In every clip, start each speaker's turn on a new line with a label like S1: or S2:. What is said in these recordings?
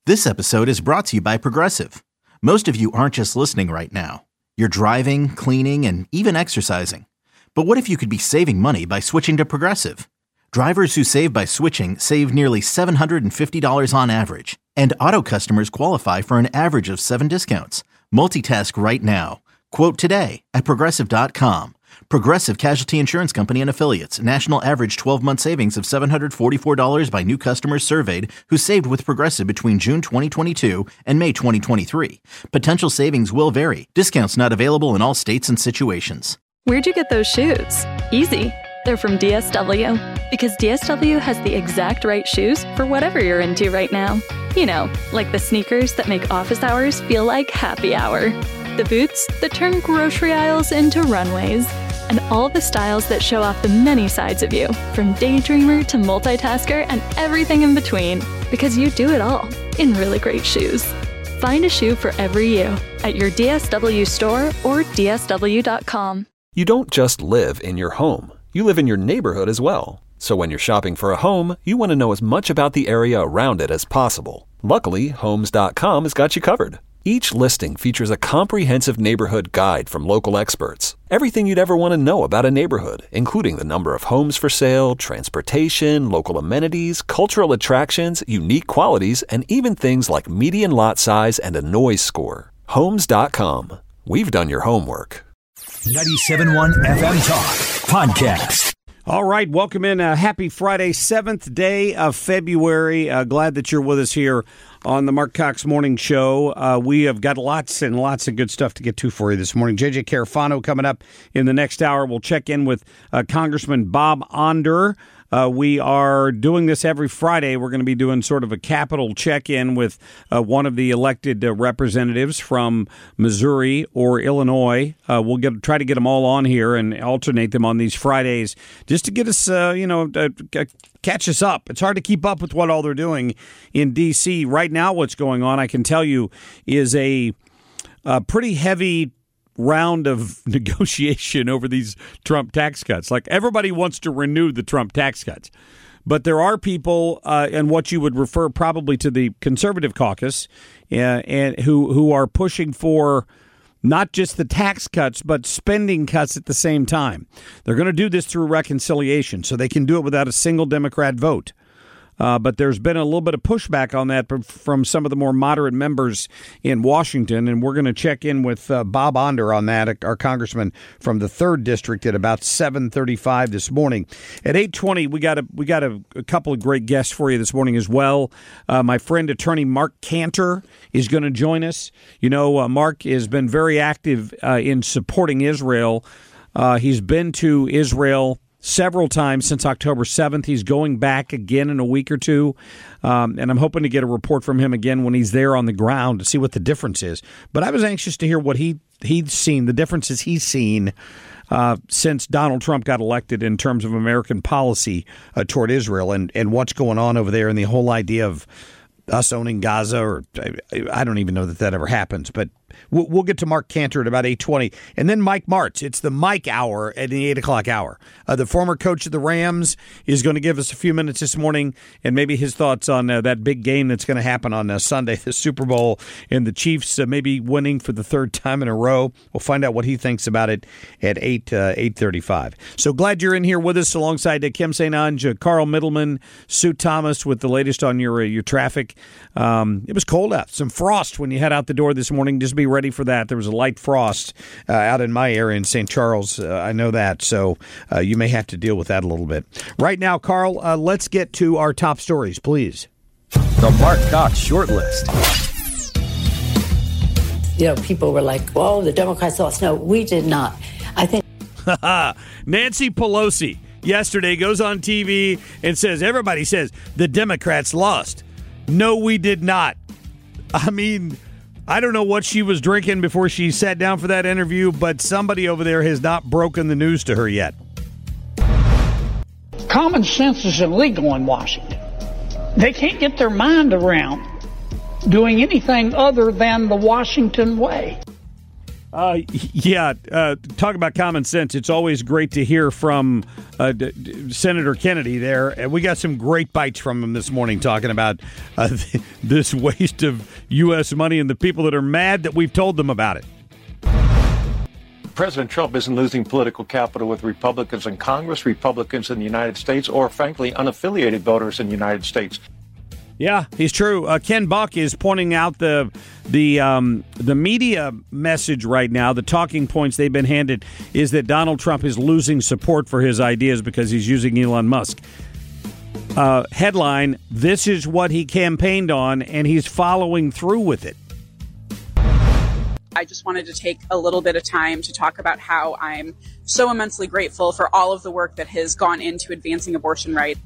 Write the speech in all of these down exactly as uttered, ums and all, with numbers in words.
S1: This episode is brought to you by Progressive. Most of you aren't just listening right now. You're driving, cleaning, and even exercising. But what if you could be saving money by switching to Progressive? Drivers who save by switching save nearly seven hundred fifty dollars on average. And auto customers qualify for an average of seven discounts. Multitask right now. Quote today at Progressive dot com. Progressive Casualty Insurance Company and Affiliates. National average twelve-month savings of seven hundred forty-four dollars by new customers surveyed who saved with Progressive between June twenty twenty-two and May twenty twenty-three. Potential savings will vary. Discounts not available in all states and situations.
S2: Where'd you get those shoes? Easy. They're from D S W. Because D S W has the exact right shoes for whatever you're into right now. You know, like the sneakers that make office hours feel like happy hour. The boots that turn grocery aisles into runways. And all the styles that show off the many sides of you, from daydreamer to multitasker and everything in between, because you do it all in really great shoes. Find a shoe for every you at your D S W store or D S W dot com.
S3: You don't just live in your home, you live in your neighborhood as well. So when you're shopping for a home, you want to know as much about the area around it as possible. Luckily, Homes dot com has got you covered. Each listing features a comprehensive neighborhood guide from local experts. Everything you'd ever want to know about a neighborhood, including the number of homes for sale, transportation, local amenities, cultural attractions, unique qualities, and even things like median lot size and a noise score. Homes dot com. We've done your homework.
S4: ninety-seven point one F M Talk Podcast.
S5: All right, welcome in. Uh, happy Friday, seventh day of February. Uh, glad that you're with us here on the Mark Cox Morning Show. Uh, we have got lots and lots of good stuff to get to for you this morning. J J Carafano coming up in the next hour. We'll check in with uh, Congressman Bob Onder. Uh, we are doing this every Friday. We're going to be doing sort of a capital check-in with uh, one of the elected uh, representatives from Missouri or Illinois. Uh, we'll get try to get them all on here and alternate them on these Fridays just to get us, uh, you know, uh, catch us up. It's hard to keep up with what all they're doing in D C right now. What's going on, I can tell you, is a, a pretty heavy round of negotiation over these Trump tax cuts. Like, everybody wants to renew the Trump tax cuts. But there are people, uh, and what you would refer probably to the conservative caucus, uh, and who who are pushing for not just the tax cuts, but spending cuts at the same time. They're going to do this through reconciliation, so they can do it without a single Democrat vote. Uh, but there's been a little bit of pushback on that from some of the more moderate members in Washington, and we're going to check in with uh, Bob Onder on that, our congressman from the third District, at about seven thirty-five this morning. At eight twenty, we got a we got a, a couple of great guests for you this morning as well. Uh, my friend, attorney Mark Cantor, is going to join us. You know, uh, Mark has been very active uh, in supporting Israel. Uh, he's been to Israel several times since October seventh. He's going back again in a week or two, um, and I'm hoping to get a report from him again when he's there on the ground to see what the difference is. But I was anxious to hear what he he'd seen, the differences he's seen uh, since Donald Trump got elected in terms of American policy uh, toward Israel and, and what's going on over there and the whole idea of us owning Gaza, or I don't even know that that ever happens, but we'll, we'll get to Mark Cantor at about eight twenty. And then Mike Martz. It's the Mike hour at the eight o'clock hour. Uh, the former coach of the Rams is going to give us a few minutes this morning and maybe his thoughts on uh, that big game that's going to happen on uh, Sunday, the Super Bowl, and the Chiefs uh, maybe winning for the third time in a row. We'll find out what he thinks about it at eight, uh, eight thirty-five. So glad you're in here with us alongside uh, Kim Saint Ange, uh, Carl Middleman, Sue Thomas with the latest on your, uh, your traffic. Um, it was cold out. Some frost when you head out the door this morning. Just be ready for that. There was a light frost uh, out in my area in Saint Charles. Uh, I know that. So uh, you may have to deal with that a little bit. Right now, Carl, uh, let's get to our top stories, please.
S4: The Mark Cox Shortlist.
S6: You know, people were like, "Whoa, the Democrats lost." No, we did not. I think
S5: Nancy Pelosi yesterday goes on T V and says, everybody says the Democrats lost. No, we did not. I mean, I don't know what she was drinking before she sat down for that interview, but somebody over there has not broken the news to her yet.
S7: Common sense is illegal in Washington. They can't get their mind around doing anything other than the Washington way.
S5: Uh, yeah, uh, talk about common sense. It's always great to hear from uh, D- D- Senator Kennedy there. And we got some great bites from him this morning talking about uh, this waste of U S money and the people that are mad that we've told them about it.
S8: President Trump isn't losing political capital with Republicans in Congress, Republicans in the United States, or, frankly, unaffiliated voters in the United States.
S5: Yeah, he's true. Uh, Ken Buck is pointing out the the um, the media message right now. The talking points they've been handed is that Donald Trump is losing support for his ideas because he's using Elon Musk. Uh, headline, this is what he campaigned on, and he's following through with it.
S9: I just wanted to take a little bit of time to talk about how I'm so immensely grateful for all of the work that has gone into advancing abortion rights.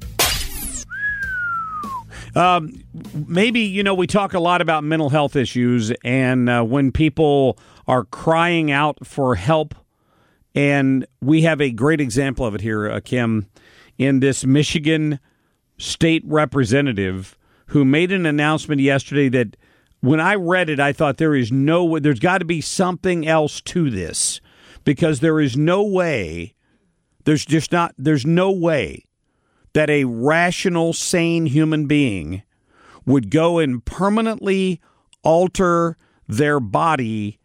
S5: Um, maybe, you know, we talk a lot about mental health issues, and uh, when people are crying out for help, and we have a great example of it here, uh, Kim, in this Michigan state representative who made an announcement yesterday that when I read it, I thought there is no, there's got to be something else to this, because there is no way, there's just not, there's no way that a rational, sane human being would go and permanently alter their body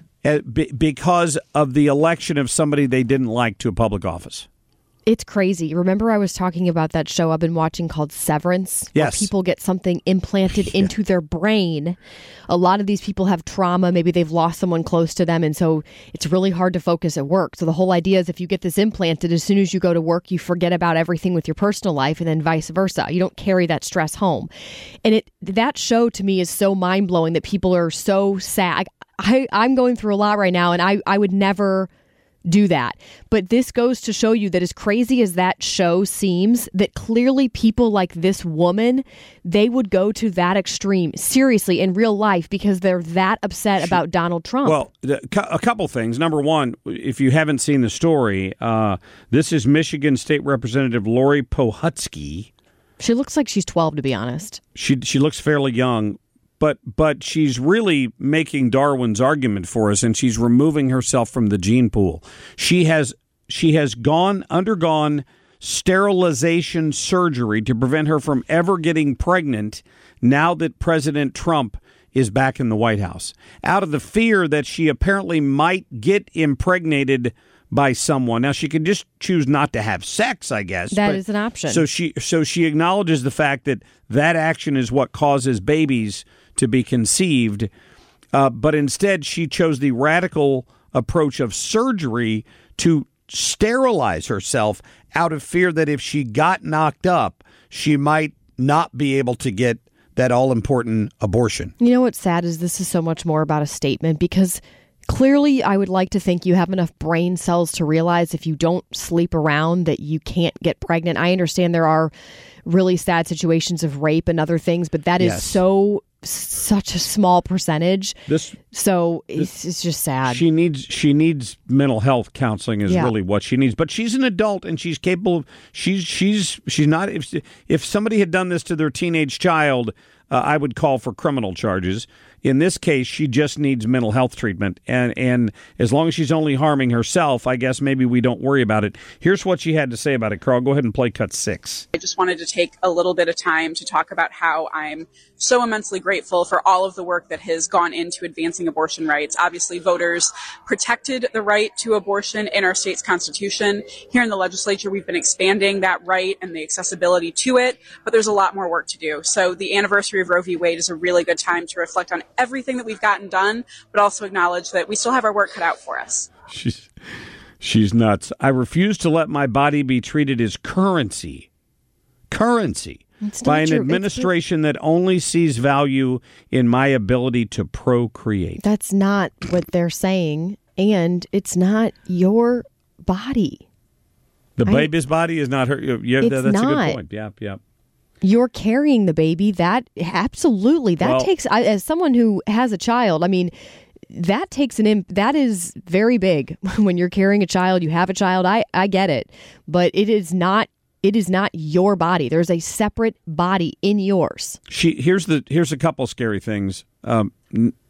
S5: because of the election of somebody they didn't like to a public office.
S10: It's crazy. Remember I was talking about that show I've been watching called Severance?
S5: Yes.
S10: Where people get something implanted yeah. into their brain. A lot of these people have trauma. Maybe they've lost someone close to them, and so it's really hard to focus at work. So the whole idea is if you get this implanted, as soon as you go to work, you forget about everything with your personal life, and then vice versa. You don't carry that stress home. And it that show to me is so mind-blowing that people are so sad. I, I'm going through a lot right now, and I, I would never do that. But this goes to show you that as crazy as that show seems, that clearly people like this woman, they would go to that extreme, seriously, in real life, because they're that upset about Donald Trump.
S5: Well, a couple things. Number one, if you haven't seen the story, uh, this is Michigan State Representative Lori Pohutsky.
S10: She looks like she's twelve, to be honest.
S5: She she looks fairly young. But but she's really making Darwin's argument for us, and she's removing herself from the gene pool. She has she has gone undergone sterilization surgery to prevent her from ever getting pregnant now that President Trump is back in the White House, out of the fear that she apparently might get impregnated by someone. Now, she can just choose not to have sex, I guess.
S10: That is an option.
S5: So she so she acknowledges the fact that that action is what causes babies to be conceived, uh, but instead she chose the radical approach of surgery to sterilize herself out of fear that if she got knocked up, she might not be able to get that all-important abortion.
S10: You know what's sad is this is so much more about a statement, because clearly I would like to think you have enough brain cells to realize if you don't sleep around that you can't get pregnant. I understand there are really sad situations of rape and other things, but that is
S5: yes.
S10: so such a small percentage.
S5: This,
S10: so
S5: this,
S10: it's, it's just sad.
S5: She needs she needs mental health counseling is
S10: yeah.
S5: really what she needs. But she's an adult and she's capable of she's she's she's not if if somebody had done this to their teenage child, uh, I would call for criminal charges. In this case, she just needs mental health treatment. And and as long as she's only harming herself, I guess maybe we don't worry about it. Here's what she had to say about it, Carl. Go ahead and play cut six.
S9: I just wanted to take a little bit of time to talk about how I'm so immensely grateful for all of the work that has gone into advancing abortion rights. Obviously, voters protected the right to abortion in our state's constitution. Here in the legislature, we've been expanding that right and the accessibility to it, but there's a lot more work to do. So the anniversary of Roe v. Wade is a really good time to reflect on everything that we've gotten done, but also acknowledge that we still have our work cut out for us.
S5: She's, she's nuts. I refuse to let my body be treated as currency. Currency. By an
S10: true.
S5: administration that only sees value in my ability to procreate.
S10: That's not what they're saying, and it's not your body.
S5: The
S10: I,
S5: baby's body is not her. Yeah,
S10: it's
S5: that's
S10: not.
S5: a good point. Yeah, yeah.
S10: You're carrying the baby. That absolutely. That
S5: well,
S10: takes. I, as someone who has a child, I mean, that takes an. Imp, that is very big when you're carrying a child. You have a child. I I get it, but it is not. It is not your body. There's a separate body in yours.
S5: She here's the here's a couple scary things. Um,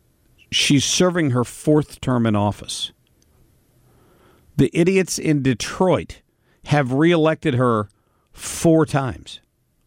S5: she's serving her fourth term in office. The idiots in Detroit have reelected her four times.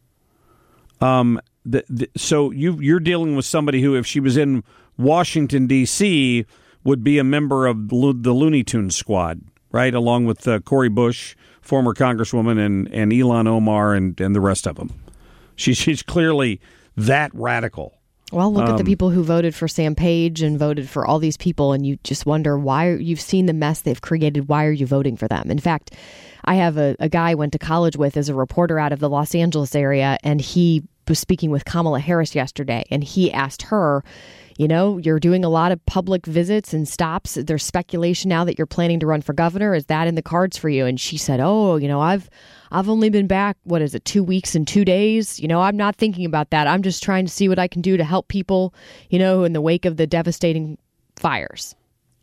S5: Um, the, the, so you, you're dealing with somebody who, if she was in Washington, D C, would be a member of the Looney Tunes squad, right? Along with uh, Cori Bush, former Congresswoman, and, and Ilhan Omar and, and the rest of them. She, she's clearly that radical.
S10: Well, look
S5: um,
S10: at the people who voted for Sam Page and voted for all these people, and you just wonder why. You've seen the mess they've created. Why are you voting for them? In fact, I have a, a guy I went to college with as a reporter out of the Los Angeles area, and he was speaking with Kamala Harris yesterday, and he asked her, you know, you're doing a lot of public visits and stops. There's speculation now that you're planning to run for governor. Is that in the cards for you? And she said, oh, you know, I've I've only been back, what is it, two weeks and two days? You know, I'm not thinking about that. I'm just trying to see what I can do to help people, you know, in the wake of the devastating fires.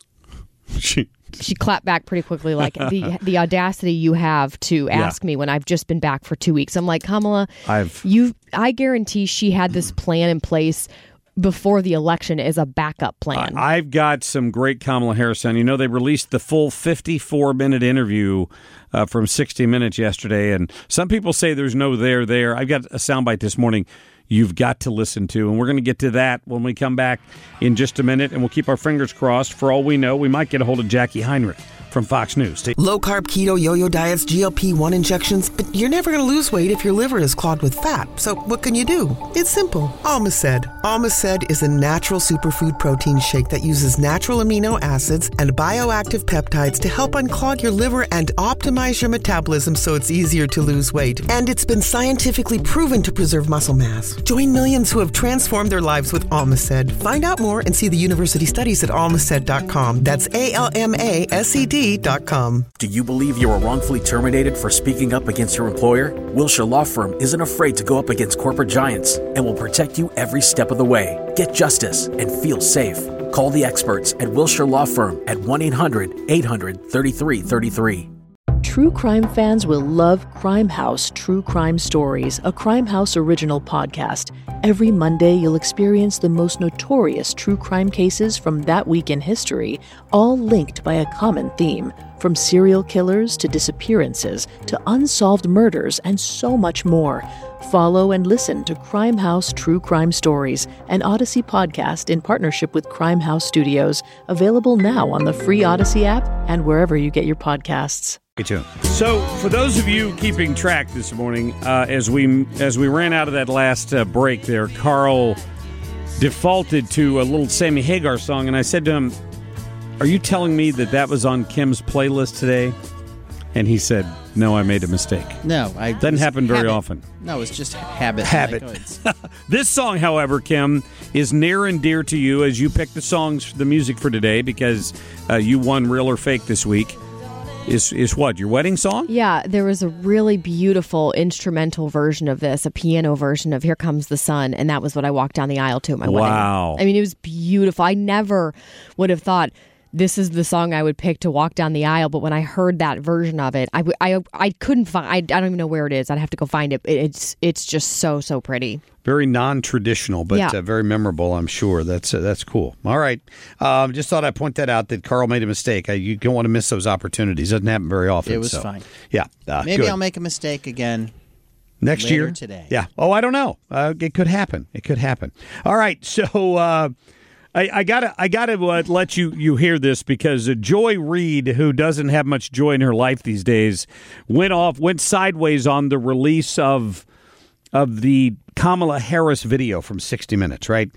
S5: She
S10: she clapped back pretty quickly, like the the audacity you have to ask yeah. me when I've just been back for two weeks. I'm like, Kamala,
S5: I've
S10: you I guarantee she had this plan in place before the election as a backup plan.
S5: I've got some great Kamala Harris on. You know, they released the full fifty-four minute interview uh, from sixty minutes yesterday, and some people say there's no there there. I've got a soundbite this morning you've got to listen to, and we're going to get to that when we come back in just a minute, and we'll keep our fingers crossed. For all we know, we might get a hold of Jackie Heinrich from Fox News. Stay-
S11: Low-carb, keto, yo-yo diets, G L P one injections, but you're never going to lose weight if your liver is clogged with fat. So what can you do? It's simple. Almaced. Almaced is a natural superfood protein shake that uses natural amino acids and bioactive peptides to help unclog your liver and optimize your metabolism so it's easier to lose weight. And it's been scientifically proven to preserve muscle mass. Join millions who have transformed their lives with Almaced. Find out more and see the university studies at almaced dot com. That's A L M A S E D dot com.
S12: Do you believe you were wrongfully terminated for speaking up against your employer? Wilshire Law Firm isn't afraid to go up against corporate giants and will protect you every step of the way. Get justice and feel safe. Call the experts at Wilshire Law Firm at one eight hundred eight hundred thirty-three thirty-three.
S13: True crime fans will love Crime House True Crime Stories, a Crime House original podcast. Every Monday, you'll experience the most notorious true crime cases from that week in history, all linked by a common theme. From serial killers to disappearances to unsolved murders and so much more. Follow and listen to Crime House True Crime Stories, an Odyssey podcast in partnership with Crime House Studios, available now on the free Odyssey app and wherever you get your podcasts.
S5: So, for those of you keeping track this morning, uh, as we as we ran out of that last uh, break there, Carl defaulted to a little Sammy Hagar song, and I said to him, are you telling me that that was on Kim's playlist today? And he said, no, I made a mistake.
S14: No, I
S5: doesn't happen very
S14: habit.
S5: often.
S14: No, it's just habit.
S5: Habit. Like, oh, this song, however, Kim, is near and dear to you as you pick the songs, the music for today, because uh, you won Real or Fake this week. Is is what, your wedding song?
S10: Yeah, there was a really beautiful instrumental version of this, a piano version of Here Comes the Sun, and that was what I walked down the aisle to at my wedding.
S5: Wow.
S10: I mean, it was beautiful. I never would have thought this is the song I would pick to walk down the aisle, but when I heard that version of it, I, I, I couldn't find, I, I don't even know where it is. I'd have to go find it. It's it's just so, so pretty.
S5: Very non-traditional, but
S10: yeah.
S5: uh, very memorable, I'm sure. That's uh, that's cool. All right. Um, just thought I'd point that out, that Carl made a mistake. I, you don't want to miss those opportunities. Doesn't happen very often.
S14: It was
S5: so.
S14: fine.
S5: Yeah. Uh,
S14: Maybe
S5: good.
S14: I'll make a mistake again.
S5: Next
S14: later
S5: year?
S14: Today.
S5: Yeah. Oh, I don't know. Uh, it could happen. It could happen. All right. So uh, I, I gotta, I gotta uh, let you you hear this, because uh, Joy Reid, who doesn't have much joy in her life these days, went off, went sideways on the release of of the Kamala Harris video from sixty minutes. Right?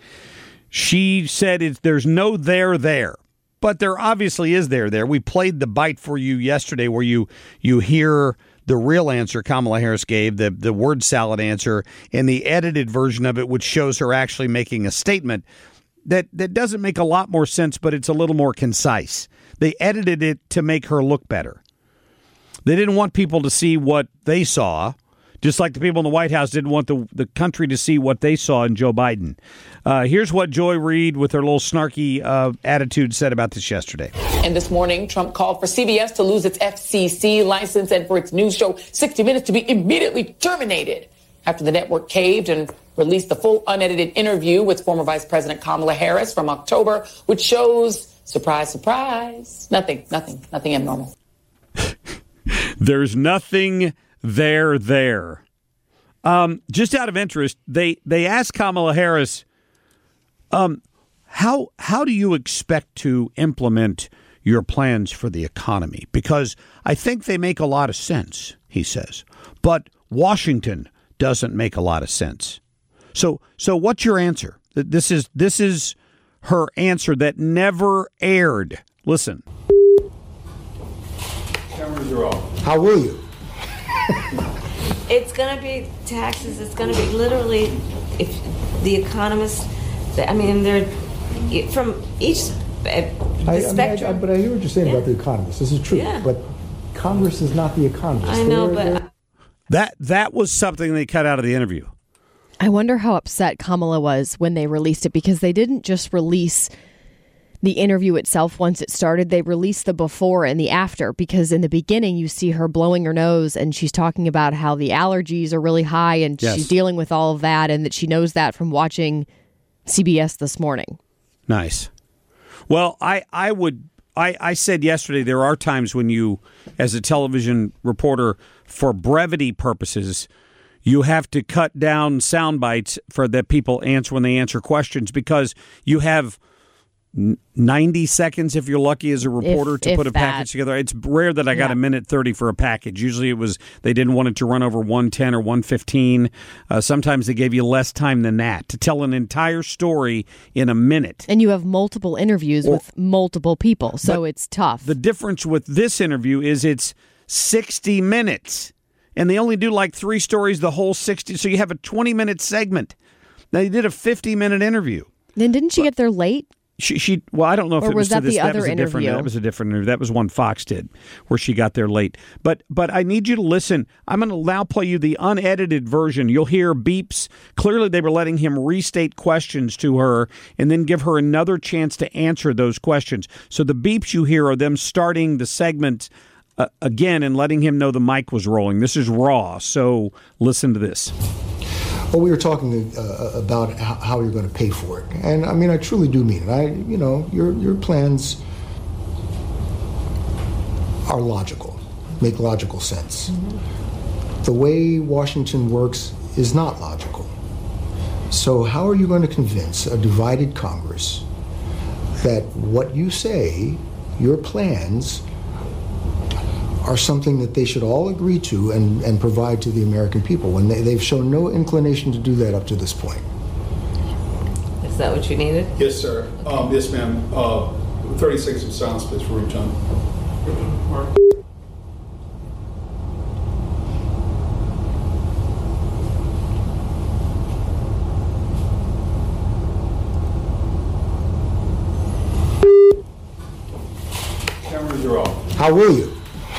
S5: She said it's, there's no there there. But there obviously is there there. We played the bite for you yesterday where you you hear the real answer Kamala Harris gave, the, the word salad answer, and the edited version of it, which shows her actually making a statement that, that doesn't make a lot more sense, but it's a little more concise. They edited it to make her look better. They didn't want people to see what they saw, just like the people in the White House didn't want the, the country to see what they saw in Joe Biden. Uh, here's what Joy Reid, with her little snarky uh, attitude, said about this yesterday.
S15: And this morning, Trump called for C B S to lose its F C C license and for its news show sixty minutes to be immediately terminated. after the network caved and released the full unedited interview with former Vice President Kamala Harris from October, which shows, surprise, surprise, nothing, nothing, nothing abnormal.
S5: There's nothing there there. Um, just out of interest, they, they asked Kamala Harris, um, how how do you expect to implement your plans for the economy? Because I think they make a lot of sense, he says. But Washington doesn't make a lot of sense. So so what's your answer? This is this is her answer that never aired. Listen.
S16: Cameras are off. How will you?
S17: It's going to be taxes. It's going to be literally, if the economists, I mean, they're from each uh,
S16: I,
S17: the
S16: I
S17: spectrum.
S16: mean, I, I, but I hear what you're saying
S17: yeah.
S16: about the economists. This is true.
S17: Yeah.
S16: But Congress is not the economists.
S17: I know,
S16: they're,
S17: but
S16: they're...
S5: that that was something they cut out of the interview.
S10: I wonder how upset Kamala was when they released it, because they didn't just release the interview itself once it started. They released the before and the after, because in the beginning you see her blowing her nose and she's talking about how the allergies are really high and
S5: yes.
S10: she's dealing with all of that, and that she knows that from watching C B S This Morning.
S5: Nice. Well, I, I would I, I said yesterday there are times when you, as a television reporter, for brevity purposes, you have to cut down sound bites for that people answer when they answer questions, because you have ninety seconds, if you're lucky as a reporter,
S10: if,
S5: to
S10: if
S5: put a
S10: that.
S5: package together. It's rare that I got
S10: yeah.
S5: a minute thirty for a package. Usually it was they didn't want it to run over one ten or one fifteen. Uh, sometimes they gave you less time than that to tell an entire story in a minute.
S10: And you have multiple interviews
S5: well,
S10: with multiple people, so it's tough.
S5: The difference with this interview is it's sixty minutes, and they only do like three stories the whole sixty, so you have a twenty-minute segment. Now, they did a fifty-minute interview.
S10: Then didn't she get there late?
S5: She, she, well, I don't know if
S10: or
S5: it
S10: was
S5: was
S10: that
S5: to this.
S10: the
S5: that
S10: other
S5: was a different.
S10: interview?
S5: That was a different interview. That was one Fox did, where she got there late. But, but I need you to listen. I'm going to now play you the unedited version. You'll hear beeps. Clearly, they were letting him restate questions to her, and then give her another chance to answer those questions. So the beeps you hear are them starting the segment uh, again and letting him know the mic was rolling. This is raw. So listen to this.
S16: Well, we were talking uh, about how, how you're going to pay for it, and I mean, I truly do mean it. I, you know, your your plans are logical, make logical sense. Mm-hmm. The way Washington works is not logical. So, how are you going to convince a divided Congress that what you say, your plans, are something that they should all agree to and, and provide to the American people, when they, they've shown no inclination to do that up to this point?
S17: Is that what you needed?
S18: Yes, sir. Um, yes, ma'am. Uh, thirty seconds of silence, please, for Room John. Mark. Cameras are off.
S16: How will you?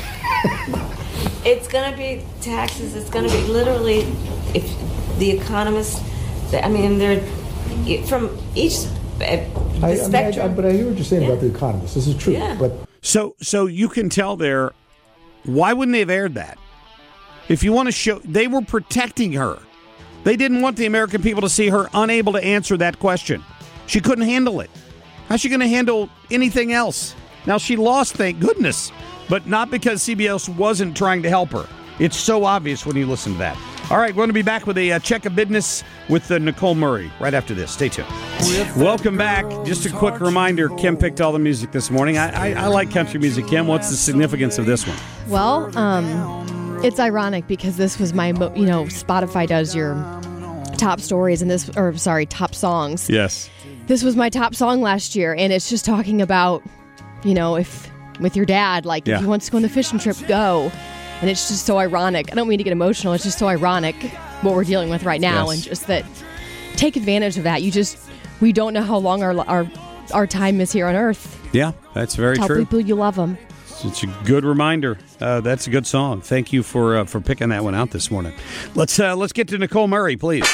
S17: It's going to be taxes. It's going to be literally, if the economists, I mean, they're from each uh, the
S16: I, I
S17: spectrum.
S16: mean, I, but I hear what you're saying
S17: yeah.
S16: about the economists. This is true.
S17: Yeah.
S16: But
S5: So, so you can tell there, why wouldn't they have aired that? If you want to show, they were protecting her. They didn't want the American people to see her unable to answer that question. She couldn't handle it. How's she going to handle anything else? Now, she lost, thank goodness, but not because C B S wasn't trying to help her. It's so obvious when you listen to that. All right, we're going to be back with a uh, check of business with uh, Nicole Murray right after this. Stay tuned. Welcome back. Just a quick reminder, Kim picked all the music this morning. I, I, I like country music. Kim, what's the significance of this one?
S10: Well, um, it's ironic because this was my, mo- you know, Spotify does your top stories and this, or sorry, top songs.
S5: Yes.
S10: This was my top song last year, and it's just talking about, you know, if with your dad, like
S5: yeah.
S10: if he wants to go on the fishing trip, go. And it's just so ironic. I don't mean to get emotional. It's just so ironic what we're dealing with right now,
S5: yes.
S10: and just that take advantage of that. You just we don't know how long our our our time is here on Earth.
S5: Yeah, that's very
S10: Tell
S5: true.
S10: people you love them.
S5: It's a good reminder. Uh, that's a good song. Thank you for uh, for picking that one out this morning. Let's uh, let's get to Nicole Murray, please.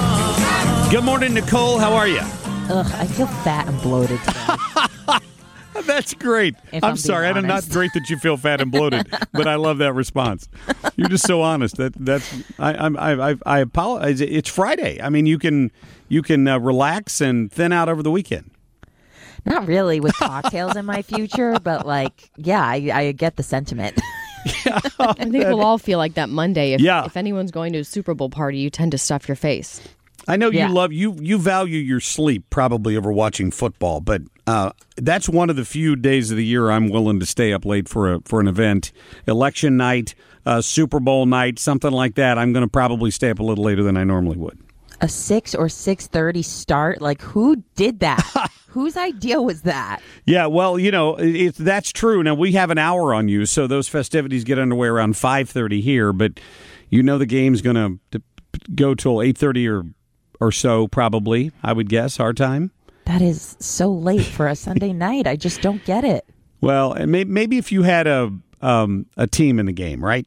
S5: Good morning, Nicole. How are you?
S19: Ugh, I feel fat and bloated today.
S5: That's great.
S19: If
S5: I'm,
S19: I'm
S5: sorry.
S19: being
S5: I'm not
S19: honest.
S5: great that you feel fat and bloated, but I love that response. You're just so honest. That that's I I'm- I I, I apologize. It's Friday. I mean, you can you can uh, relax and thin out over the weekend.
S19: Not really with cocktails in my future, but like, yeah, I, I get the sentiment.
S10: I think we'll all feel like that Monday. If,
S5: Yeah.
S10: if anyone's going to a Super Bowl party, you tend to stuff your face.
S5: I know
S10: Yeah.
S5: you love you you value your sleep probably over watching football, but uh, that's one of the few days of the year I'm willing to stay up late for a for an event, election night, uh, Super Bowl night, something like that. I'm going to probably stay up a little later than I normally would.
S19: A six or six thirty start? Like, who did that? Whose idea was that?
S5: Yeah, well, you know, it, it, that's true. Now, we have an hour on you, so those festivities get underway around five thirty here, but you know the game's going to go till eight thirty or, or so, probably, I would guess, our time.
S19: That is so late for a Sunday night. I just don't get it.
S5: Well, and may, maybe if you had a um, a team in the game, right?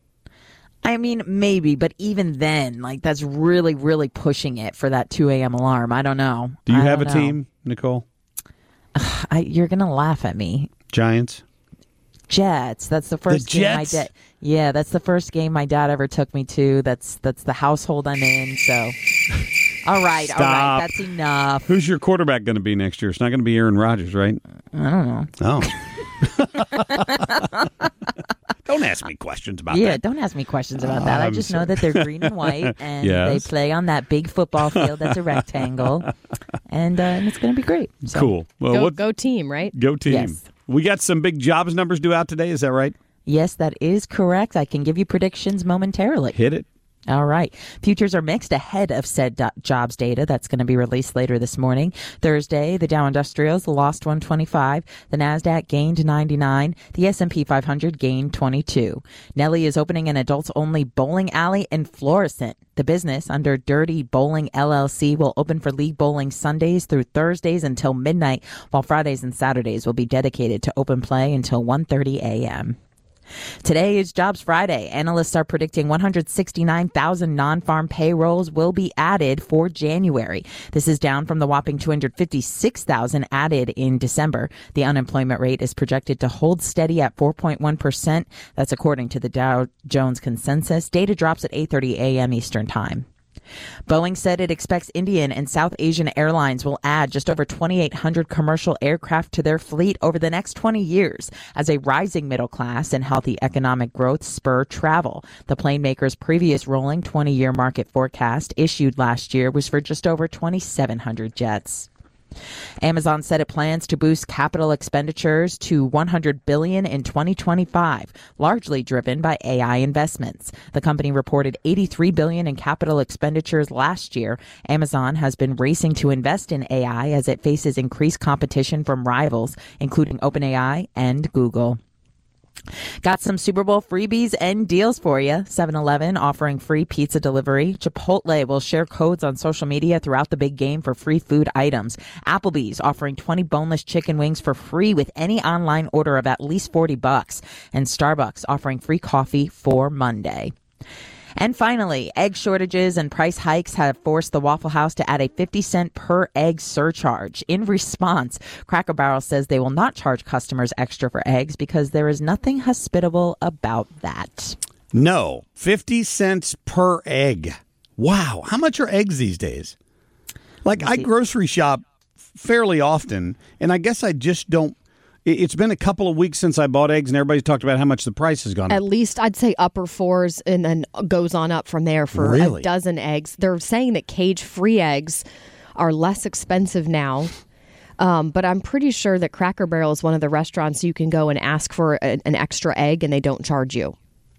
S19: I mean, maybe, but even then, like, that's really, really pushing it for that two a.m. alarm. I don't know.
S5: Do you
S19: I
S5: have a
S19: don't know.
S5: team, Nicole?
S19: I, you're going to laugh at me.
S5: Giants?
S19: Jets. That's the first
S5: The
S19: game my
S5: Jets?
S19: dad. Yeah, that's the first game my dad ever took me to. That's that's the household I'm in. So, all right, all right,
S5: Stop.
S19: that's enough.
S5: Who's your quarterback going to be next year? It's not going to be Aaron Rodgers, right?
S19: I don't know.
S5: Oh. Don't ask me questions about
S19: yeah,
S5: that.
S19: don't ask me questions about that. I
S5: I'm
S19: just
S5: sorry.
S19: know that they're green and white, and
S5: Yes.
S19: they play on that big football field that's a rectangle, and, uh, and it's going to be great. So.
S5: Cool. Well,
S10: go,
S5: what,
S10: go team, right?
S5: go team.
S19: Yes.
S5: We got some big jobs numbers due out today. Is that right?
S19: Yes, that is correct. I can give you predictions momentarily.
S5: Hit it.
S19: All right. Futures are mixed ahead of said do- jobs data that's going to be released later this morning. Thursday, the Dow Industrials lost one twenty-five. The NASDAQ gained ninety-nine. The S and P five hundred gained twenty-two. Nelly is opening an adults-only bowling alley in Florissant. The business, under Dirty Bowling L L C, will open for league bowling Sundays through Thursdays until midnight, while Fridays and Saturdays will be dedicated to open play until one thirty a.m. Today is Jobs Friday. Analysts are predicting one hundred sixty-nine thousand non-farm payrolls will be added for January. This is down from the whopping two hundred fifty-six thousand added in December. The unemployment rate is projected to hold steady at four point one percent. That's according to the Dow Jones Consensus. Data drops at eight thirty a.m. Eastern Time. Boeing said it expects Indian and South Asian airlines will add just over twenty-eight hundred commercial aircraft to their fleet over the next twenty years as a rising middle class and healthy economic growth spur travel. The plane maker's previous rolling twenty-year market forecast issued last year was for just over twenty-seven hundred jets. Amazon said it plans to boost capital expenditures to one hundred billion dollars in twenty twenty-five, largely driven by A I investments. The company reported eighty-three billion dollars in capital expenditures last year. Amazon has been racing to invest in A I as it faces increased competition from rivals, including OpenAI and Google. Got some Super Bowl freebies and deals for you. seven eleven offering free pizza delivery. Chipotle will share codes on social media throughout the big game for free food items. Applebee's offering twenty boneless chicken wings for free with any online order of at least forty bucks. And Starbucks offering free coffee for Monday. And finally, egg shortages and price hikes have forced the Waffle House to add a fifty cent per egg surcharge. In response, Cracker Barrel says they will not charge customers extra for eggs because there is nothing hospitable about that.
S5: No, fifty cents per egg. Wow. How much are eggs these days? Like, I grocery shop fairly often, and I guess I just don't. It's been a couple of weeks since I bought eggs, and everybody's talked about how much the price has gone up.
S10: At least I'd say upper fours, and then goes on up from there for
S5: Really?
S10: a dozen eggs. They're saying that cage-free eggs are less expensive now. Um, but I'm pretty sure that Cracker Barrel is one of the restaurants you can go and ask for a, an extra egg, and they don't charge you.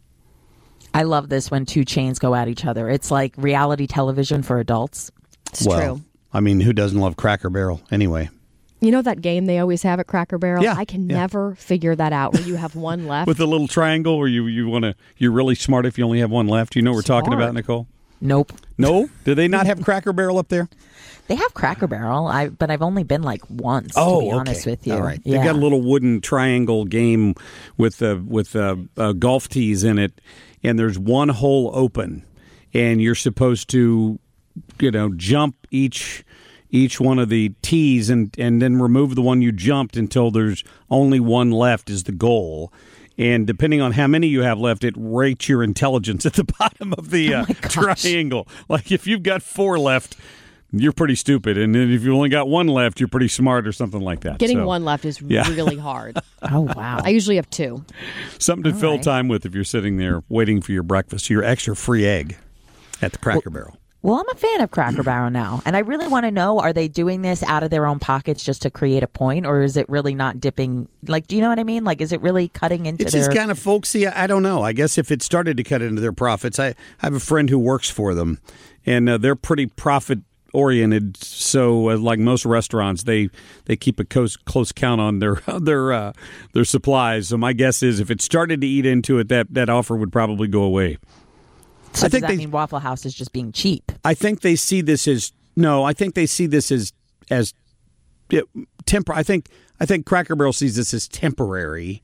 S19: I love this when two chains go at each other. It's like reality television for adults.
S10: It's
S5: well,
S10: true.
S5: I mean, who doesn't love Cracker Barrel anyway?
S10: You know that game they always have at Cracker Barrel?
S5: Yeah,
S10: I can
S5: yeah.
S10: never figure that out, where you have one left.
S5: With the little triangle where you, you want to, you're really smart if you only have one left. You know what we're talking
S19: Smart.
S5: about, Nicole?
S19: Nope.
S5: No? Do they not have Cracker Barrel up there?
S19: They have Cracker Barrel, I but I've only been like once,
S5: Oh,
S19: to be
S5: okay.
S19: honest with you.
S5: All right.
S19: Yeah.
S5: They've got a little wooden triangle game with uh, with uh, uh, golf tees in it, and there's one hole open, and you're supposed to, you know, jump each each one of the tees and, and then remove the one you jumped until there's only one left is the goal. And depending on how many you have left, it rates your intelligence at the bottom of the uh,
S19: oh
S5: triangle. Like if you've got four left, you're pretty stupid. And then if you only got one left, you're pretty smart or something like that.
S10: Getting
S5: so,
S10: one left is
S5: yeah.
S10: really hard.
S19: Oh, wow.
S10: I usually have two.
S5: Something to
S10: All
S5: fill
S10: right.
S5: time with if you're sitting there waiting for your breakfast, your extra free egg at the Cracker
S19: well,
S5: Barrel.
S19: Well, I'm a fan of Cracker Barrel now, and I really want to know, are they doing this out of their own pockets just to create a point, or is it really not dipping? Like, do you know what I mean? Like, is it really cutting into
S5: It's
S19: their...
S5: just kind of folksy. I don't know. I guess if it started to cut into their profits, I, I have a friend who works for them, and uh, they're pretty profit-oriented, so uh, like most restaurants, they, they keep a close, close count on their their uh, their supplies. So my guess is if it started to eat into it, that, that offer would probably go away.
S19: So
S5: I
S19: does
S5: think
S19: that
S5: they,
S19: mean Waffle House is just being cheap?
S5: I think they see this as no. I think they see this as as it, tempor. I think I think Cracker Barrel sees this as temporary,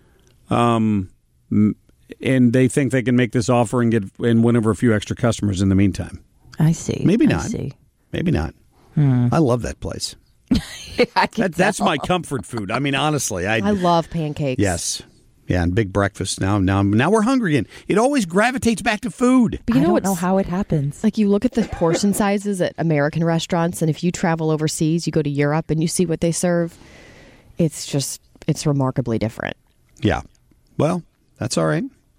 S5: um, and they think they can make this offer and get and win over a few extra customers in the meantime.
S19: I see.
S5: Maybe
S19: I
S5: not.
S19: see.
S5: Maybe not.
S19: Hmm.
S5: I love that place.
S19: I can
S5: That, that's
S19: tell.
S5: my comfort food. I mean, honestly, I
S10: I love pancakes.
S5: yes. Yeah, and big breakfast. Now, now, now we're hungry again. It always gravitates back to food.
S10: But you
S19: I
S10: know
S19: don't
S10: what's
S19: know how it happens.
S10: Like you look at the portion sizes at American restaurants, and if you travel overseas, you go to Europe and you see what they serve, it's just, it's remarkably different.
S5: Yeah. Well, that's all right.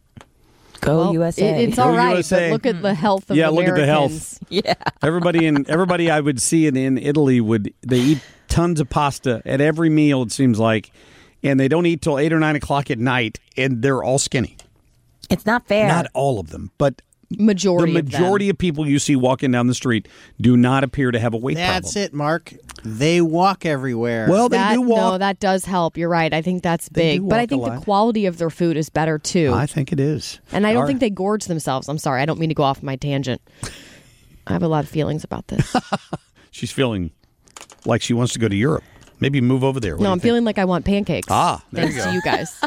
S19: Go
S10: Well,
S19: U S A.
S10: it- it's
S5: Go
S10: all right,
S5: U S A.
S10: but look at the health of
S5: Yeah,
S10: Americans.
S5: look at the health.
S19: Yeah.
S5: Everybody in everybody I would see in, in Italy would they eat tons of pasta at every meal. It seems like, and they don't eat till eight or nine o'clock at night, and they're all skinny.
S19: It's not fair.
S5: Not all of them, but
S10: Majority
S5: the
S10: of them.
S5: majority of, people you see walking down the street do not appear to have a weight
S14: That's
S5: problem.
S14: it, Mark. They walk everywhere.
S5: Well, they
S10: That-
S5: do walk.
S10: No, that does help. You're right. I think that's
S5: They do
S10: big. But I
S5: walk a
S10: think the
S5: lot.
S10: quality of their food is better, too.
S5: I think it is.
S10: and I don't
S5: All
S10: think they gorge themselves. I'm sorry. I don't mean to go off my tangent. I have a lot of feelings about this.
S5: She's feeling like she wants to go to Europe. Maybe move over there. What do
S10: no,
S5: you
S10: I'm
S5: think?
S10: feeling like I want pancakes.
S5: Ah, there
S10: thanks
S5: you go.
S10: to you guys.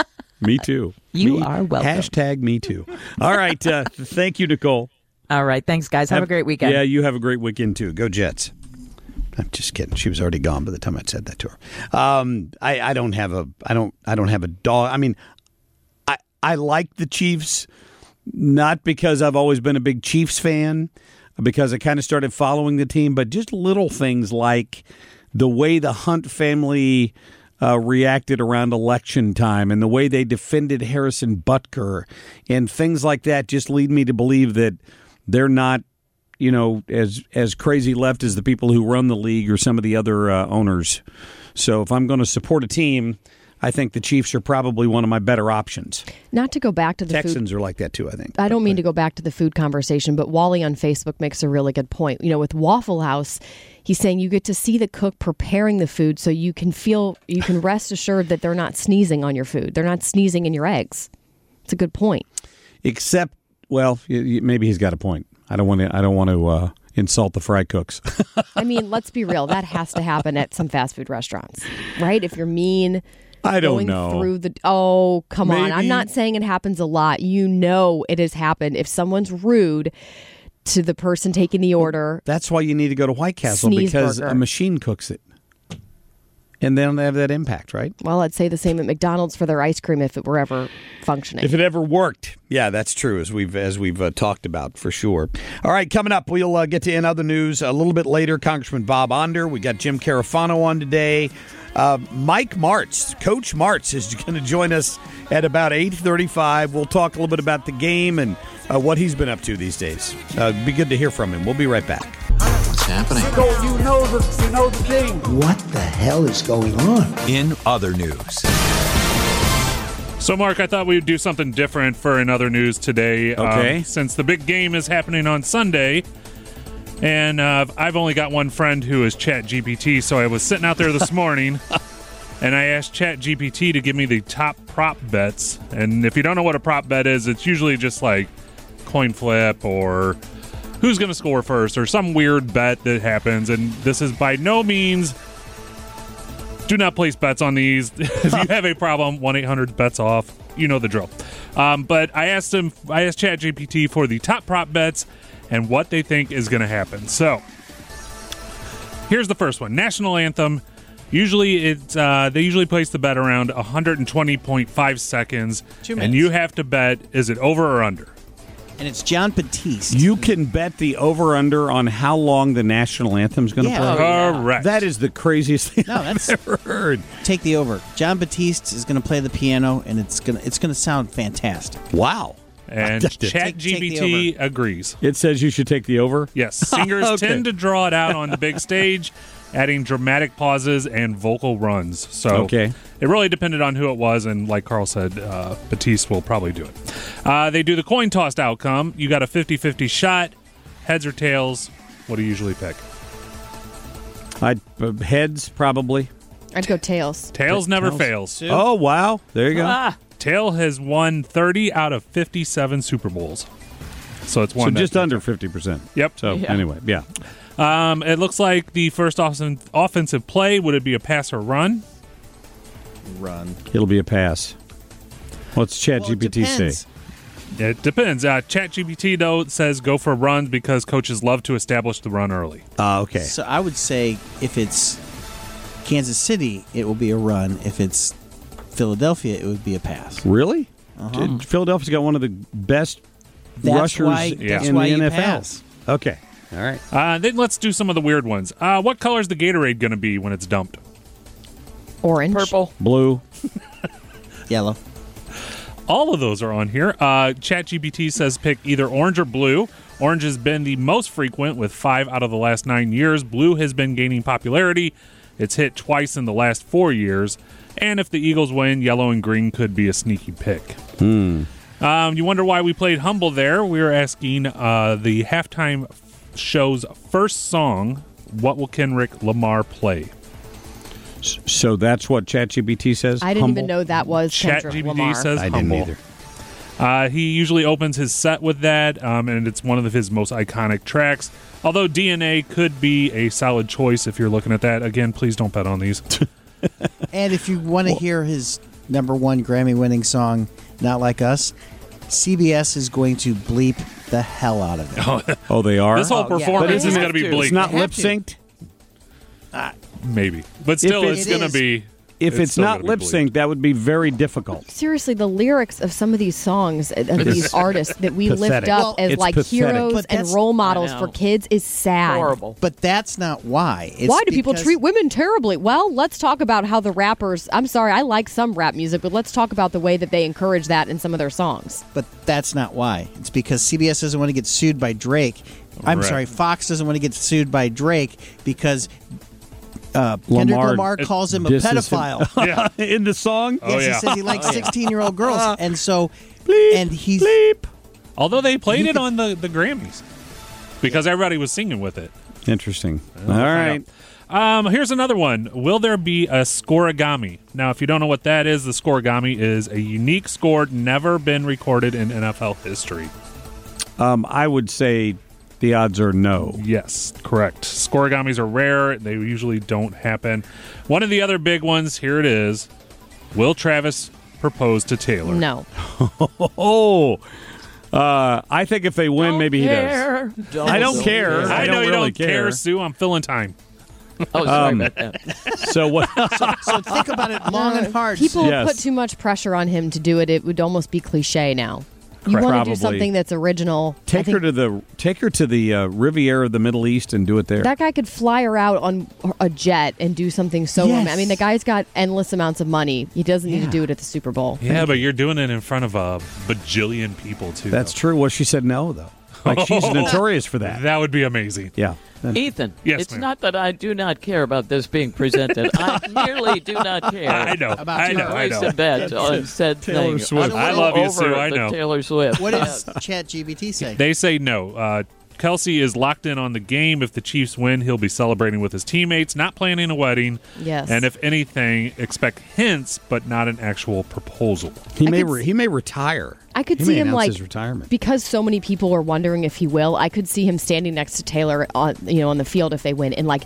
S5: Me too.
S19: You
S5: Me-
S19: are welcome.
S5: Hashtag me too. All right. Uh, thank you, Nicole.
S19: All right. Thanks, guys. Have, a great weekend.
S5: Yeah, you have a great weekend too. Go Jets. I'm just kidding. She was already gone by the time I said that to her. Um, I, I don't have a I don't I don't have a dog. I mean, I I like the Chiefs, not because I've always been a big Chiefs fan, because I kind of started following the team, but just little things like the way the Hunt family uh, reacted around election time and the way they defended Harrison Butker and things like that just lead me to believe that they're not, you know, as as crazy left as the people who run the league or some of the other uh, owners. So if I'm going to support a team, I think the Chiefs are probably one of my better options.
S10: Not to go back to the
S5: Texans
S10: food.
S5: are like that too, I think.
S10: I don't mean to go back to the food conversation, but Wally on Facebook makes a really good point. You know, with Waffle House, he's saying you get to see the cook preparing the food so you can feel, you can rest assured that they're not sneezing on your food. They're not sneezing in your eggs. It's a good point.
S5: Except, well, y- y- maybe he's got a point. I don't want to. I don't want to uh, insult the fry cooks.
S10: I mean, let's be real. That has to happen at some fast food restaurants, right? If you're mean,
S5: I don't
S10: going
S5: know.
S10: through the oh, come on. I'm
S5: Maybe.
S10: not saying it happens a lot. You know, it has happened. If someone's rude to the person taking the order,
S5: That's why you need to go to White Castle
S10: Sneeze
S5: because
S10: burger.
S5: a machine cooks it, and they don't have that impact, right?
S10: well, I'd say the same at McDonald's for their ice cream if it were ever functioning.
S5: If it ever worked, yeah, that's true. As we've as we've uh, talked about for sure. All right, coming up, we'll uh, get to in other news a little bit later. Congressman Bob Onder. We got Jim Carafano on today. Uh, Mike Martz, Coach Martz, is going to join us at about eight thirty-five. We'll talk a little bit about the game and uh, what he's been up to these days. Uh, be good to hear from him. We'll be right back.
S20: What's happening?
S18: So you know the you know the thing.
S16: What the hell is going on?
S4: In other news.
S21: So, Mark, I thought we would do something different for another news today.
S5: Okay.
S21: Um, since the big game is happening on Sunday, and uh, I've only got one friend who is ChatGPT, so I was sitting out there this morning, and I asked ChatGPT to give me the top prop bets. And if you don't know what a prop bet is, it's usually just like coin flip or who's going to score first or some weird bet that happens. And this is by no means... Do not place bets on these. If you have a problem, one eight hundred bets off. You know the drill. Um, but I asked him, I asked ChatGPT for the top prop bets and what they think is going to happen. So, Here's the first one. National anthem. Usually, it's uh, they usually place the bet around one hundred twenty point five seconds.
S14: Two
S21: and
S14: minutes.
S21: you have to bet, is it over or under?
S14: And it's John Batiste.
S5: You can bet the over-under on how long the national anthem's going to
S14: Yeah.
S5: play.
S14: Oh, yeah.
S21: Correct.
S5: That is the craziest thing
S14: No,
S5: I've
S14: that's-
S5: ever heard.
S14: Take the over. John Batiste is going to play the piano, and it's going to it's going to sound fantastic.
S5: Wow.
S21: And
S14: Take- take the
S21: ChatGPT agrees.
S5: It says you should take the over?
S21: Yes, singers
S5: Okay.
S21: tend to draw it out on the big stage, adding dramatic pauses and vocal runs. So
S5: Okay.
S21: it really depended on who it was, and like Carl said, uh, Batiste will probably do it. Uh, they do the coin tossed outcome. You got a fifty-fifty shot, heads or tails. What do you usually pick?
S5: I'd, uh, heads, probably.
S10: I'd go tails.
S21: Tails never
S5: Tails.
S21: fails.
S5: Oh, wow. There you go.
S21: Ah. Tail has won thirty out of fifty-seven Super Bowls. So it's
S5: So
S21: one.
S5: just
S21: that-
S5: under fifty percent.
S21: Yep.
S5: So
S21: Yeah.
S5: anyway, yeah.
S21: Um, it looks like the first offen- offensive play, would it be a pass or run?
S14: Run.
S5: It'll be a pass. What's ChatGPT say?
S21: It depends. Uh, ChatGPT, though, says go for a run because coaches love to establish the run early.
S5: Uh, okay.
S14: So I would say if it's Kansas City, it will be a run. If it's Philadelphia, it would be a pass.
S5: Really?
S14: Uh-huh.
S5: D- Philadelphia's got one of the best
S14: That's
S5: rushers
S14: why- that's
S5: in
S14: why
S5: the
S14: you
S5: N F L.
S14: pass.
S5: Okay. All right.
S21: Uh, then let's do some of the weird ones. Uh, what color is the Gatorade going to be when it's dumped?
S10: Orange.
S19: Purple.
S5: Blue.
S14: Yellow.
S21: All of those are on here. Uh, ChatGPT says pick either orange or blue. Orange has been the most frequent with five out of the last nine years. Blue has been gaining popularity. It's hit twice in the last four years. And if the Eagles win, yellow and green could be a sneaky pick.
S5: Hmm.
S21: Um, you wonder why we played Humble there. We were asking uh, the halftime show's first song, what will Kendrick Lamar play?
S5: So that's what ChatGPT says?
S10: I didn't
S5: Humble?
S10: even know that was Kendrick
S21: ChatGPT
S10: Lamar.
S21: says
S5: I
S21: Humble.
S5: didn't either.
S21: Uh, he usually opens his set with that, um, and it's one of his most iconic tracks. Although D N A could be a solid choice if you're looking at that. Again, please don't bet on these.
S14: And if you want to hear his number one Grammy-winning song, Not Like Us, C B S is going to bleep the hell out of it.
S5: Oh, they are?
S21: This whole
S14: Oh, yeah.
S21: performance
S14: But
S21: is
S14: it
S21: going to be
S14: have to.
S21: bleep.
S5: It's not
S14: They have
S5: lip
S14: to.
S5: synced?
S21: Maybe. But still,
S5: If
S21: it's
S14: it
S21: going to
S14: is-
S21: be...
S5: If it's,
S21: still
S5: not
S21: gonna
S5: lip
S21: be bleeped.
S5: synced, that would be very difficult.
S10: Seriously, the lyrics of some of these songs uh, of these artists that we lift
S5: Pathetic.
S10: up
S5: Well,
S10: as
S5: it's
S10: like
S5: pathetic.
S10: heroes
S14: But
S10: and
S14: that's-
S10: role models
S19: I know.
S10: for kids is sad.
S19: Horrible.
S14: But that's not why. It's
S10: Why do people
S14: because-
S10: treat women terribly? Well, let's talk about how the rappers. I'm sorry, I like some rap music, but let's talk about the way that they encourage that in some of their songs.
S14: But that's not why. It's because C B S doesn't want to get sued by Drake. I'm
S21: Right.
S14: sorry, Fox doesn't want to get sued by Drake because uh, Kendrick
S5: Lamar
S14: Lamar calls him a
S5: disses him.
S14: pedophile.
S21: Yeah.
S5: In the song?
S21: Oh,
S14: yes,
S21: yeah.
S14: he says he likes sixteen-year-old girls, and so
S5: Bleep,
S14: and he's
S5: bleep.
S21: Although they played it on the, the Grammys. Because everybody was singing with it.
S5: Interesting. All
S21: We'll
S5: right.
S21: find out. Um, here's another one. Will there be a scoregami? Now, if you don't know what that is, the scoregami is a unique score never been recorded in N F L history.
S5: Um, I would say the odds are no.
S21: Yes, correct. Scoregamis are rare. They usually don't happen. One of the other big ones, here it is. Will Travis propose to Taylor?
S10: No.
S5: Oh, uh, I think if they win, maybe
S19: care.
S5: he does. I don't care.
S21: I,
S5: I
S21: know
S5: don't
S21: you
S5: really
S21: don't care.
S5: care.
S21: Sue. I'm filling time.
S19: Oh, sorry
S5: Um,
S19: about that.
S5: So what?
S14: so think about it long and hard.
S10: People
S5: Yes.
S10: put too much pressure on him to do it. It would almost be cliche now. You
S5: Correct.
S10: want to
S5: Probably.
S10: do something that's original. I
S5: Take
S10: think
S5: her to the take her to the uh, Riviera of the Middle East and do it there.
S10: that guy could fly her out on a jet and do something so.
S14: Yes.
S10: I mean, the guy's got endless amounts of money. He doesn't need to do it at the Super Bowl.
S21: Yeah, but you're doing it in front of a bajillion people, too.
S5: That's
S21: though.
S5: true. Well, she said no though. Like she's notorious for that.
S21: That would be amazing.
S5: Yeah.
S19: Ethan,
S21: Yes,
S19: it's
S21: ma'am.
S19: not that I do not care about this being presented. I merely do not care.
S21: I know.
S14: About
S21: I
S14: you.
S21: know. I
S19: Place
S21: know.
S19: a bet on said
S5: Taylor
S19: thing.
S5: Swift.
S19: I'm
S21: I
S19: a
S21: love
S19: little
S21: you, Sue,
S19: over
S21: I
S19: the
S21: know.
S19: Taylor Swift.
S14: What
S19: Yeah.
S14: does ChatGPT say?
S21: They say no. Uh, Kelsey is locked in on the game. If the Chiefs win, he'll be celebrating with his teammates, not planning a wedding.
S10: Yes.
S21: And if anything, expect hints, but not an actual proposal.
S5: He
S10: I
S5: may
S10: could
S5: re-
S10: s-
S5: he may retire.
S10: I could
S5: he
S10: see
S5: may
S10: him
S5: announce
S10: like
S5: his retirement.
S10: because so many people are wondering if he will. I could see him standing next to Taylor on you know on the field if they win and like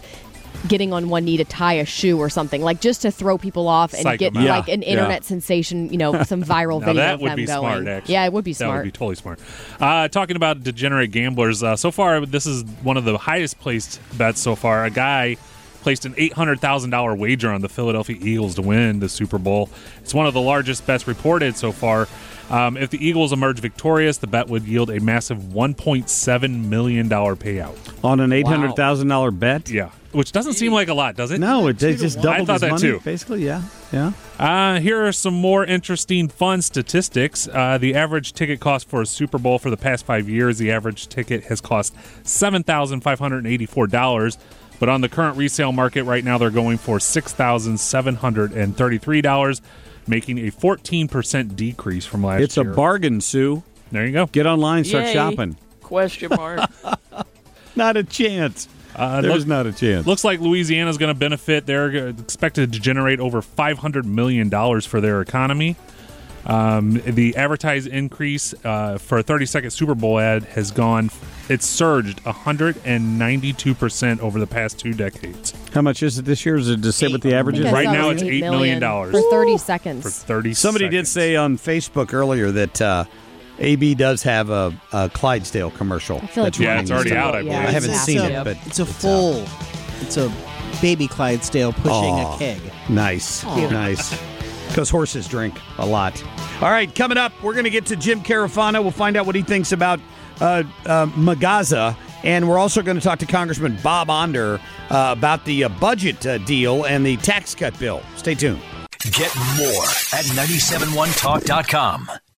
S10: getting on one knee to tie a shoe or something, like just to throw people off and
S21: Psych
S10: get
S21: them out.
S10: like an
S21: Yeah,
S10: internet
S21: yeah.
S10: sensation, you know, some viral
S21: Now
S10: video
S21: that
S10: of
S21: would
S10: them
S21: be
S10: going.
S21: smart, actually.
S10: Yeah, it would be
S21: That
S10: smart.
S21: would be totally smart. Uh, talking about degenerate gamblers, uh, so far this is one of the highest placed bets so far. A guy placed an eight hundred thousand dollars wager on the Philadelphia Eagles to win the Super Bowl. It's one of the largest bets reported so far. Um, if the Eagles emerge victorious, the bet would yield a massive one point seven million dollars payout.
S5: On an eight hundred thousand dollars bet?
S21: Yeah, which doesn't seem like a lot, does it?
S5: No, it they just doubled
S21: I thought
S5: his
S21: that
S5: money,
S21: too.
S5: basically, yeah. Yeah.
S21: Uh, here are some more interesting, fun statistics. Uh, the average ticket cost for a Super Bowl for the past five years, the average ticket has cost seven thousand five hundred eighty-four dollars. But on the current resale market right now, they're going for six thousand seven hundred thirty-three dollars, making a fourteen percent decrease from last
S5: It's
S21: year.
S5: a bargain, Sue.
S21: There you go.
S5: Get online, start
S20: Yay.
S5: shopping.
S20: Question mark.
S5: Not a chance.
S21: Uh,
S5: There's
S21: look-
S5: not a chance.
S21: Looks like Louisiana's going to benefit. They're uh, expected to generate over five hundred million dollars for their economy. Um, the advertised increase uh, for a thirty-second Super Bowl ad has gone, it's surged one hundred ninety-two percent over the past two decades.
S5: How much is it this year? Is it to say what the average is?
S21: Right now it's eight million dollars.
S10: For thirty seconds.
S21: For thirty
S5: Somebody did say on Facebook earlier that uh, A B does have a, a Clydesdale commercial. I
S10: feel like
S21: Yeah,
S5: running
S21: it's already
S5: this
S21: out,
S5: time.
S21: I believe.
S5: I haven't
S14: It's
S5: seen
S14: a-
S5: it, but
S14: it's a full, it's a baby Clydesdale pushing
S5: Aw,
S14: a keg.
S5: Nice,
S14: Aw.
S5: nice. Because horses drink a lot. All right, coming up, we're going to get to Jim Carafano. We'll find out what he thinks about uh, uh, Magaza. And we're also going to talk to Congressman Bob Onder uh, about the uh, budget uh, deal and the tax cut bill. Stay tuned.
S4: Get more at nine seven one talk dot com.